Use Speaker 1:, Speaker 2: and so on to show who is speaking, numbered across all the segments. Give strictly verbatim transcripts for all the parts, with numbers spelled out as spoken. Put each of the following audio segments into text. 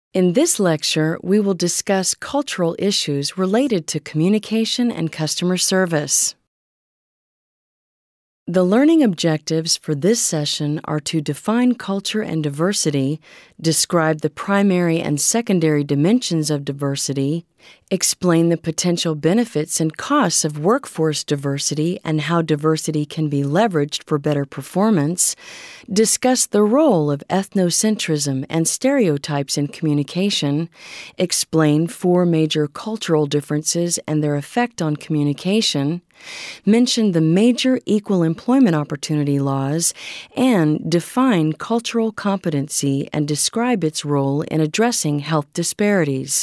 Speaker 1: In this lecture, we will discuss cultural issues related to communication and customer service. The learning objectives for this session are to define culture and diversity, describe the primary and secondary dimensions of diversity, explain the potential benefits and costs of workforce diversity and how diversity can be leveraged for better performance, discuss the role of ethnocentrism and stereotypes in communication, explain four major cultural differences and their effect on communication, mention the major equal employment opportunity laws, and define cultural competency and describe its role in addressing health disparities.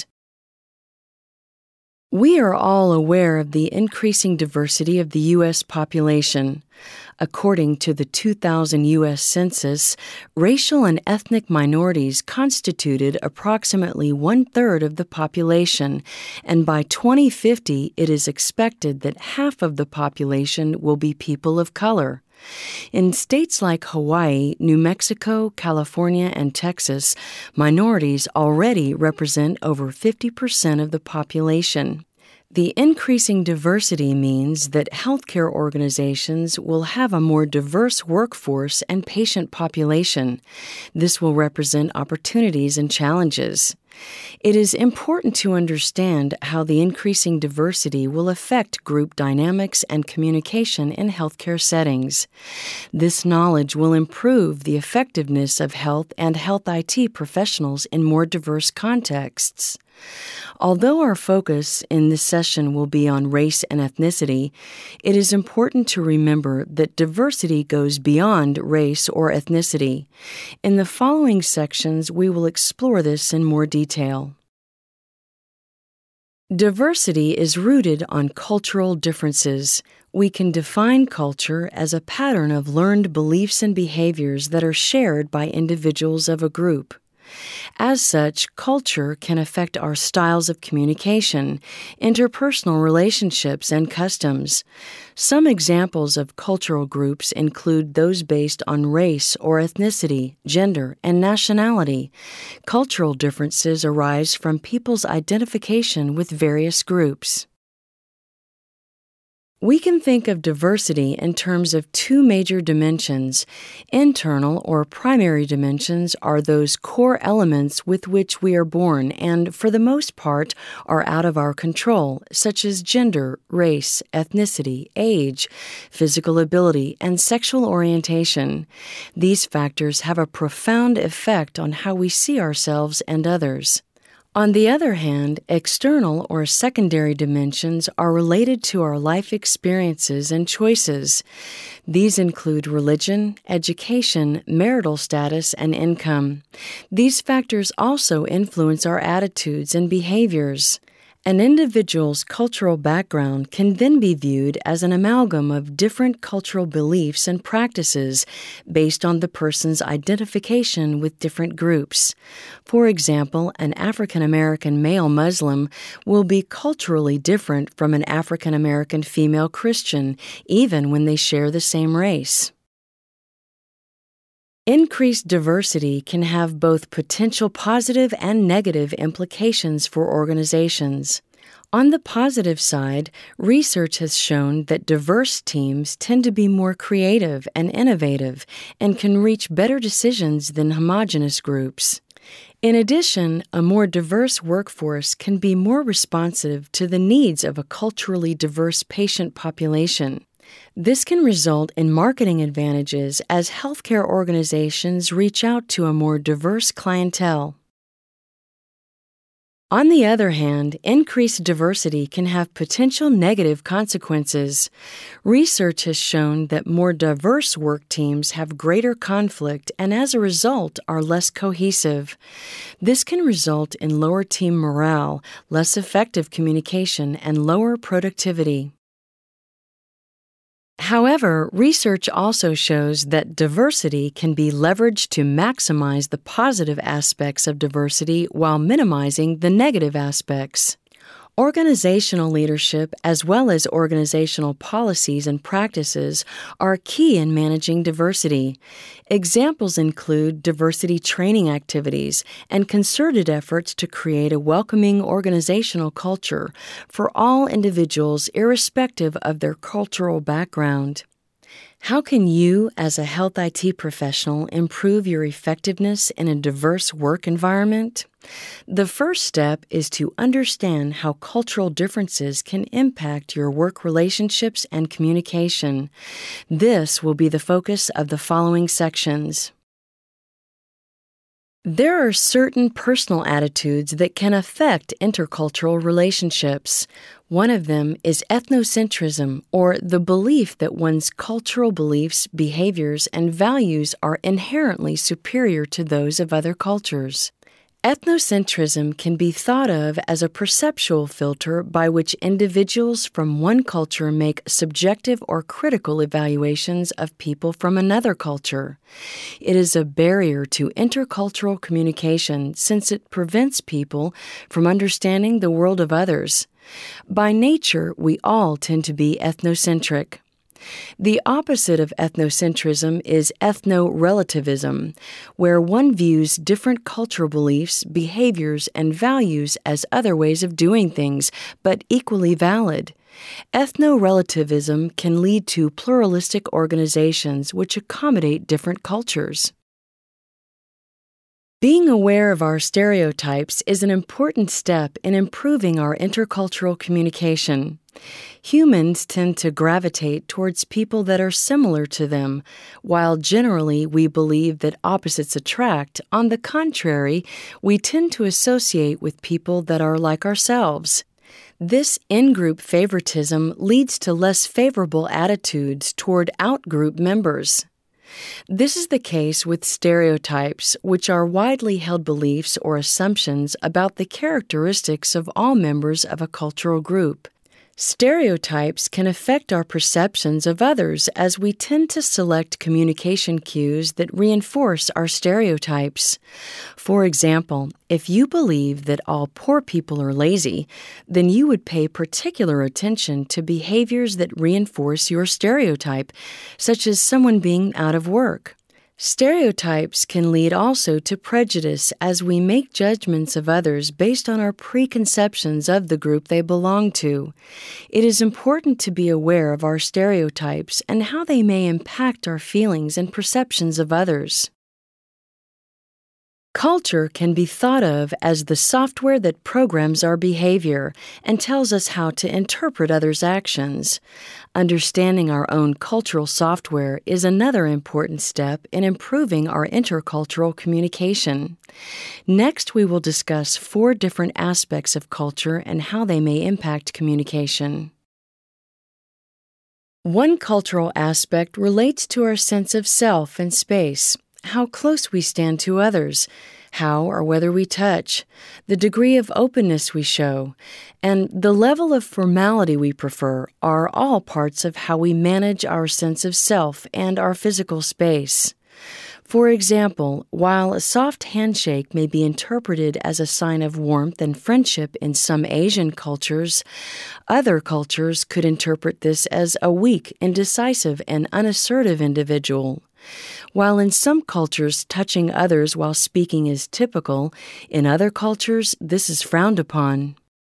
Speaker 1: We are all aware of the increasing diversity of the U S population. According to the two thousand U S Census, racial and ethnic minorities constituted approximately one-third of the population, and by twenty fifty it is expected that half of the population will be people of color. In states like Hawaii, New Mexico, California, and Texas, minorities already represent over fifty percent of the population. The increasing diversity means that healthcare organizations will have a more diverse workforce and patient population. This will represent opportunities and challenges. It is important to understand how the increasing diversity will affect group dynamics and communication in healthcare settings. This knowledge will improve the effectiveness of health and health I T professionals in more diverse contexts. Although our focus in this session will be on race and ethnicity, it is important to remember that diversity goes beyond race or ethnicity. In the following sections, we will explore this in more detail. Diversity is rooted on cultural differences. We can define culture as a pattern of learned beliefs and behaviors that are shared by individuals of a group. As such, culture can affect our styles of communication, interpersonal relationships, and customs. Some examples of cultural groups include those based on race or ethnicity, gender, and nationality. Cultural differences arise from people's identification with various groups. We can think of diversity in terms of two major dimensions. Internal or primary dimensions are those core elements with which we are born and, for the most part, are out of our control, such as gender, race, ethnicity, age, physical ability, and sexual orientation. These factors have a profound effect on how we see ourselves and others. On the other hand, external or secondary dimensions are related to our life experiences and choices. These include religion, education, marital status, and income. These factors also influence our attitudes and behaviors. An individual's cultural background can then be viewed as an amalgam of different cultural beliefs and practices based on the person's identification with different groups. For example, an African American male Muslim will be culturally different from an African American female Christian, even when they share the same race. Increased diversity can have both potential positive and negative implications for organizations. On the positive side, research has shown that diverse teams tend to be more creative and innovative and can reach better decisions than homogeneous groups. In addition, a more diverse workforce can be more responsive to the needs of a culturally diverse patient population. This can result in marketing advantages as healthcare organizations reach out to a more diverse clientele. On the other hand, increased diversity can have potential negative consequences. Research has shown that more diverse work teams have greater conflict and, as a result, are less cohesive. This can result in lower team morale, less effective communication, and lower productivity. However, research also shows that diversity can be leveraged to maximize the positive aspects of diversity while minimizing the negative aspects. Organizational leadership, as well as organizational policies and practices, are key in managing diversity. Examples include diversity training activities and concerted efforts to create a welcoming organizational culture for all individuals irrespective of their cultural background. How can you, as a health I T professional, improve your effectiveness in a diverse work environment? The first step is to understand how cultural differences can impact your work relationships and communication. This will be the focus of the following sections. There are certain personal attitudes that can affect intercultural relationships. One of them is ethnocentrism, or the belief that one's cultural beliefs, behaviors, and values are inherently superior to those of other cultures. Ethnocentrism can be thought of as a perceptual filter by which individuals from one culture make subjective or critical evaluations of people from another culture. It is a barrier to intercultural communication since it prevents people from understanding the world of others. By nature, we all tend to be ethnocentric. The opposite of ethnocentrism is ethno-relativism, where one views different cultural beliefs, behaviors, and values as other ways of doing things, but equally valid. Ethno-relativism can lead to pluralistic organizations which accommodate different cultures. Being aware of our stereotypes is an important step in improving our intercultural communication. Humans tend to gravitate towards people that are similar to them, while generally we believe that opposites attract. On the contrary, we tend to associate with people that are like ourselves. This in-group favoritism leads to less favorable attitudes toward out-group members. This is the case with stereotypes, which are widely held beliefs or assumptions about the characteristics of all members of a cultural group. Stereotypes can affect our perceptions of others as we tend to select communication cues that reinforce our stereotypes. For example, if you believe that all poor people are lazy, then you would pay particular attention to behaviors that reinforce your stereotype, such as someone being out of work. Stereotypes can lead also to prejudice as we make judgments of others based on our preconceptions of the group they belong to. It is important to be aware of our stereotypes and how they may impact our feelings and perceptions of others. Culture can be thought of as the software that programs our behavior and tells us how to interpret others' actions. Understanding our own cultural software is another important step in improving our intercultural communication. Next, we will discuss four different aspects of culture and how they may impact communication. One cultural aspect relates to our sense of self and space. How close we stand to others, how or whether we touch, the degree of openness we show, and the level of formality we prefer are all parts of how we manage our sense of self and our physical space. For example, while a soft handshake may be interpreted as a sign of warmth and friendship in some Asian cultures, other cultures could interpret this as a weak, indecisive, and unassertive individual. While in some cultures touching others while speaking is typical, in other cultures this is frowned upon.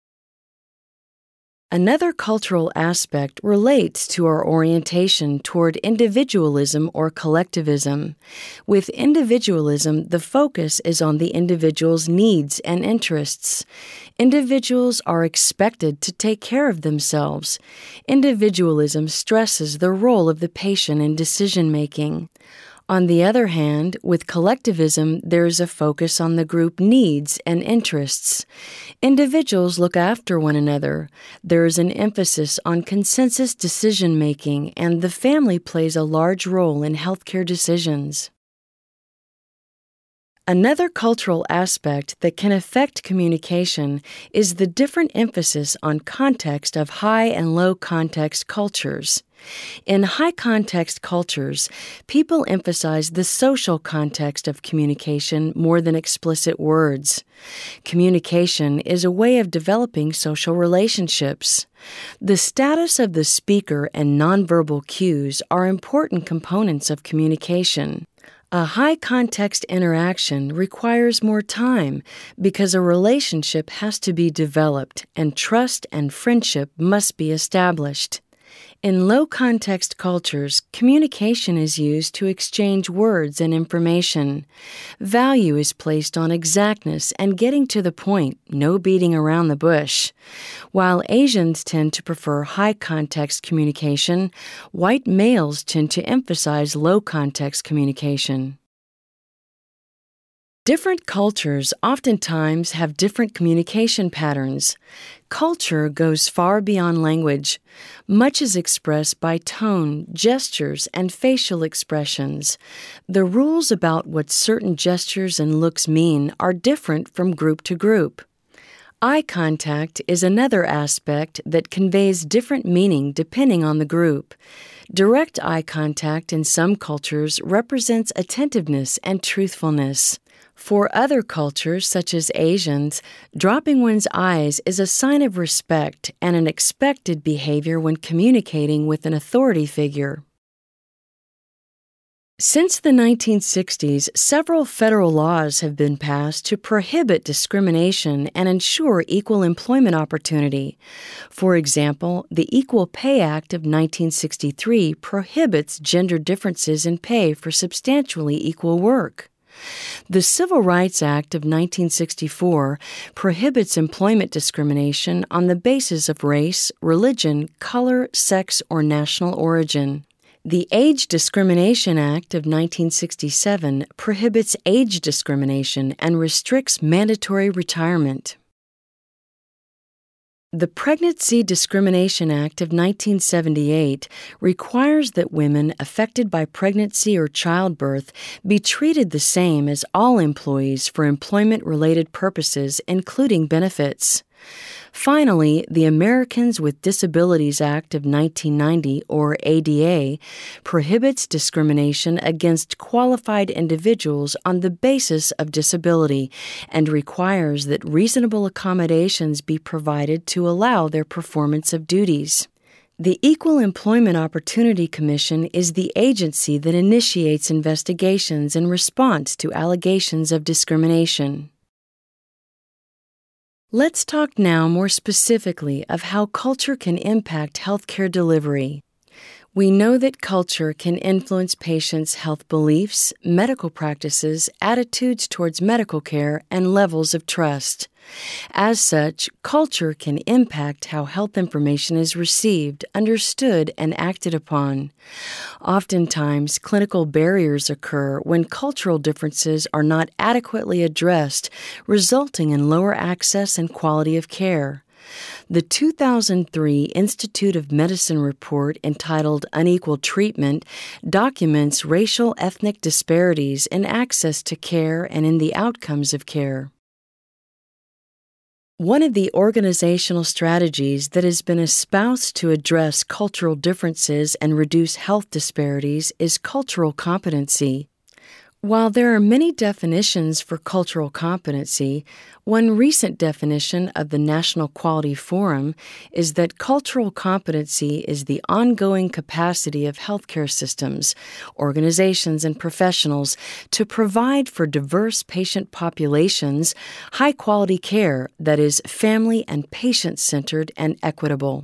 Speaker 1: Another cultural aspect relates to our orientation toward individualism or collectivism. With individualism, the focus is on the individual's needs and interests. Individuals are expected to take care of themselves. Individualism stresses the role of the patient in decision-making. On the other hand, with collectivism, there is a focus on the group needs and interests. Individuals look after one another. There is an emphasis on consensus decision-making, and the family plays a large role in healthcare decisions. Another cultural aspect that can affect communication is the different emphasis on context of high and low context cultures. In high context cultures, people emphasize the social context of communication more than explicit words. Communication is a way of developing social relationships. The status of the speaker and nonverbal cues are important components of communication. A high-context interaction requires more time because a relationship has to be developed and trust and friendship must be established. In low-context cultures, communication is used to exchange words and information. Value is placed on exactness and getting to the point, no beating around the bush. While Asians tend to prefer high-context communication, white males tend to emphasize low-context communication. Different cultures oftentimes have different communication patterns. Culture goes far beyond language. Much is expressed by tone, gestures, and facial expressions. The rules about what certain gestures and looks mean are different from group to group. Eye contact is another aspect that conveys different meaning depending on the group. Direct eye contact in some cultures represents attentiveness and truthfulness. For other cultures, such as Asians, dropping one's eyes is a sign of respect and an expected behavior when communicating with an authority figure. Since the nineteen sixties, several federal laws have been passed to prohibit discrimination and ensure equal employment opportunity. For example, the Equal Pay Act of nineteen sixty-three prohibits gender differences in pay for substantially equal work. The Civil Rights Act of nineteen sixty-four prohibits employment discrimination on the basis of race, religion, color, sex, or national origin. The Age Discrimination Act of nineteen sixty-seven prohibits age discrimination and restricts mandatory retirement. The Pregnancy Discrimination Act of nineteen seventy-eight requires that women affected by pregnancy or childbirth be treated the same as all employees for employment-related purposes, including benefits. Finally, the Americans with Disabilities Act of nineteen ninety, or A D A, prohibits discrimination against qualified individuals on the basis of disability and requires that reasonable accommodations be provided to allow their performance of duties. The Equal Employment Opportunity Commission is the agency that initiates investigations in response to allegations of discrimination. Let's talk now more specifically of how culture can impact healthcare delivery. We know that culture can influence patients' health beliefs, medical practices, attitudes towards medical care, and levels of trust. As such, culture can impact how health information is received, understood, and acted upon. Oftentimes, clinical barriers occur when cultural differences are not adequately addressed, resulting in lower access and quality of care. The two thousand three Institute of Medicine report entitled Unequal Treatment documents racial ethnic disparities in access to care and in the outcomes of care. One of the organizational strategies that has been espoused to address cultural differences and reduce health disparities is cultural competency. While there are many definitions for cultural competency, one recent definition of the National Quality Forum is that cultural competency is the ongoing capacity of healthcare systems, organizations, and professionals to provide for diverse patient populations high-quality care that is family and patient-centered and equitable.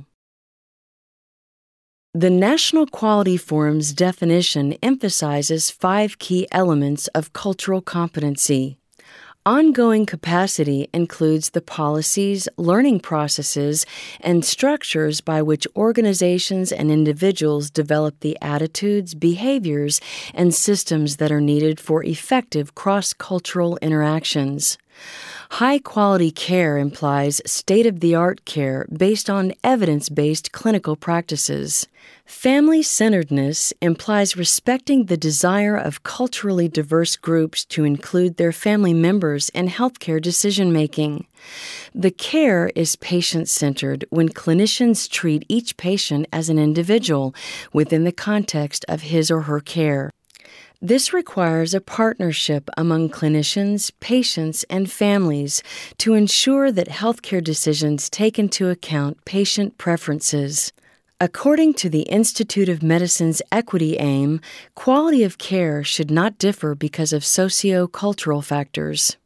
Speaker 1: The National Quality Forum's definition emphasizes five key elements of cultural competency. Ongoing capacity includes the policies, learning processes, and structures by which organizations and individuals develop the attitudes, behaviors, and systems that are needed for effective cross-cultural interactions. High-quality care implies state-of-the-art care based on evidence-based clinical practices. Family-centeredness implies respecting the desire of culturally diverse groups to include their family members in healthcare decision-making. The care is patient-centered when clinicians treat each patient as an individual within the context of his or her care. This requires a partnership among clinicians, patients, and families to ensure that healthcare decisions take into account patient preferences. According to the Institute of Medicine's equity aim, quality of care should not differ because of socio-cultural factors.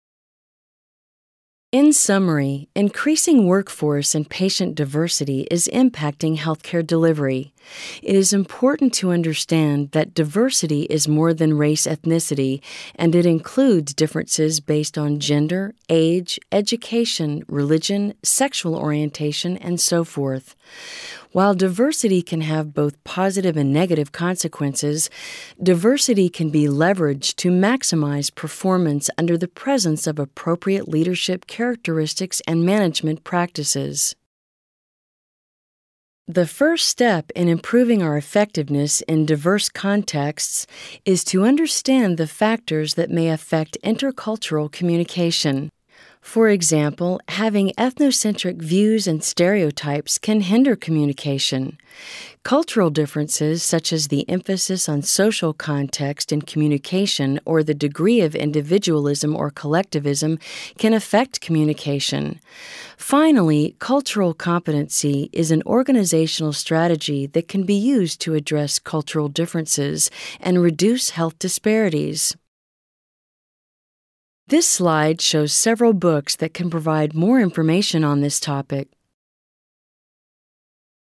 Speaker 1: In summary, increasing workforce and patient diversity is impacting healthcare delivery. It is important to understand that diversity is more than race ethnicity, and it includes differences based on gender, age, education, religion, sexual orientation, and so forth. While diversity can have both positive and negative consequences, diversity can be leveraged to maximize performance under the presence of appropriate leadership characteristics and management practices. The first step in improving our effectiveness in diverse contexts is to understand the factors that may affect intercultural communication. For example, having ethnocentric views and stereotypes can hinder communication. Cultural differences, such as the emphasis on social context in communication or the degree of individualism or collectivism, can affect communication. Finally, cultural competency is an organizational strategy that can be used to address cultural differences and reduce health disparities. This slide shows several books that can provide more information on this topic.